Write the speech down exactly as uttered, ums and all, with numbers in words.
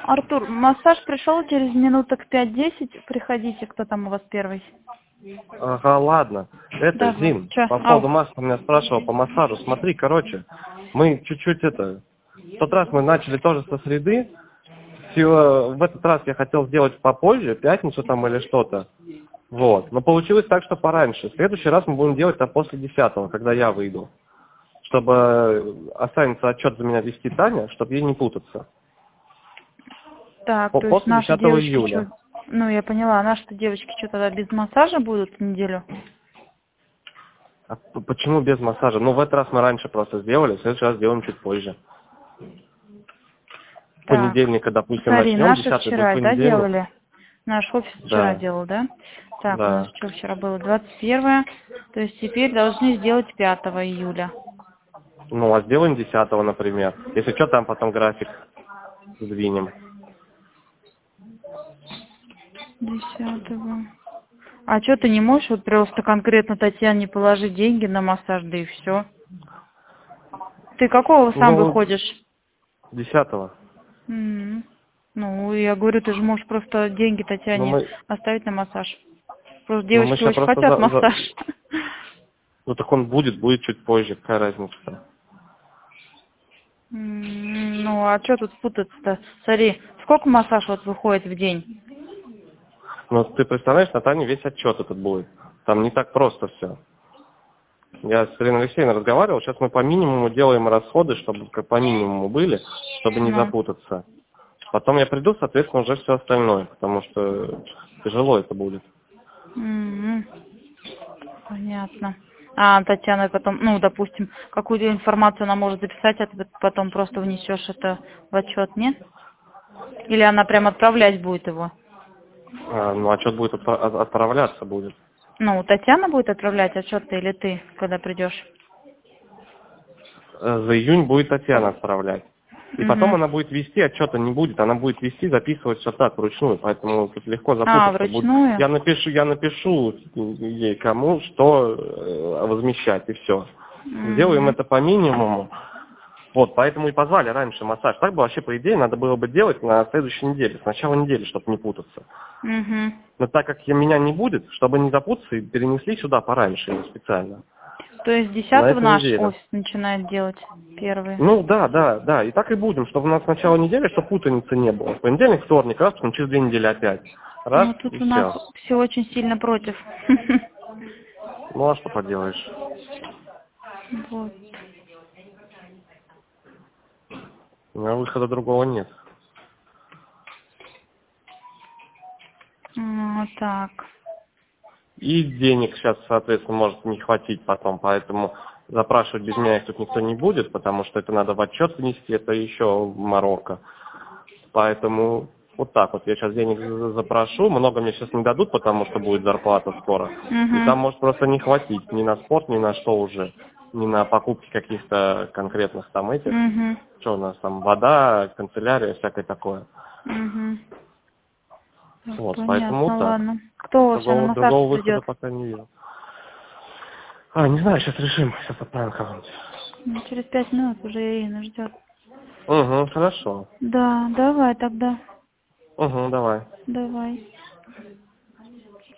Артур, массаж пришел через минуток пять-десять. Приходите, кто там у вас первый. Ага, ладно. Это, Давай. Зин, Че? по Ау. поводу масла меня спрашивал по массажу. Смотри, короче, мы чуть-чуть это... В тот раз мы начали тоже со среды. Всё, в этот раз я хотел сделать попозже, пятницу там или что-то. Вот. Но получилось так, что пораньше. В следующий раз мы будем делать это после десятого, когда я выйду. Чтобы останется отчет за меня вести Таня, чтобы ей не путаться. Так, По- то есть После наши десятого девочки июля. что? Ну, я поняла, а наши девочки что тогда без массажа будут неделю? А п- почему без массажа? Ну, в этот раз мы раньше просто сделали, в следующий раз сделаем чуть позже. С Так, понедельника, допустим, смотри, начнем, наши десятый будет вчера, да, понедельник. делали? Наш офис вчера Да, делал, да? Так, у нас да. что вчера было? двадцать первое. То есть теперь должны сделать пятого июля. Ну, а сделаем десятого, например. Если что, там потом график сдвинем. Десятого. А что ты не можешь вот просто конкретно Татьяне положить деньги на массаж, да и все? Ты какого сам Ну, выходишь? десятого. М. Ну, я говорю, ты же можешь просто деньги Ну, Татьяне мы, оставить на массаж. Просто ну, мы девочки сейчас очень просто хотят за, массаж. за- Ну, так он будет, будет чуть позже. Какая разница-то? М, Ну, а что тут путаться-то? Смотри, сколько массаж вот выходит в день? Ну, ты представляешь, на Тане весь отчет этот будет. Там не так просто все. Я с Ириной Алексеевной разговаривал, сейчас мы по минимуму делаем расходы, чтобы как по минимуму были, чтобы не Ну. запутаться. Потом я приду, соответственно, уже все остальное, потому что тяжело это будет. М, Понятно. А Татьяна потом, ну, допустим, какую-то информацию она может записать, а ты потом просто внесешь это в отчет, нет? Или она прям отправлять будет его? А, ну, отчет будет отпра- от- отправляться будет. Ну, Татьяна будет отправлять отчет или ты, когда придешь? Э, За июнь будет Татьяна отправлять. И потом Угу. она будет вести, отчета не будет, она будет вести, записывать все так, вручную, поэтому тут легко А, запутаться будет. вручную? Я напишу, я напишу ей кому, что э, возмещать, и все. Сделаем Угу. это по минимуму. Вот, поэтому и позвали раньше массаж. Так бы вообще, по идее, надо было бы делать на следующей неделе, с начала недели, чтобы не путаться. Угу. Но так как я- меня не будет, чтобы не запутаться, и перенесли сюда пораньше его специально. То есть На десятого эту наш неделю. офис начинает делать первый. Ну да, да, да. И так и будем, чтобы у нас с начала недели, чтобы путаницы не было. Понедельник, вторник, раз, потом через две недели опять. Раз Ну, и тут у нас все. все очень сильно против. Ну а что поделаешь? Вот. У меня выхода другого нет. А, Так. И денег сейчас, соответственно, может не хватить потом, поэтому запрашивать без меня их тут никто не будет, потому что это надо в отчет внести, это еще морока. Поэтому вот так вот. Я сейчас денег за- запрошу, много мне сейчас не дадут, потому что будет зарплата скоро. И Угу. там может просто не хватить ни на спорт, ни на что уже. Ни на покупки каких-то конкретных там этих. Угу. Что у нас там, вода, канцелярия, всякое такое. Угу. Вот, поэтому вот Понятно, так. ладно. Кто у вас на Другого, массаж другого выхода придет? пока не вижу. А, не знаю, сейчас решим. Сейчас отправим кого-нибудь. Ну, через пять минут уже Ирина ждет. Угу, хорошо. Да, давай тогда. Угу, давай. Давай.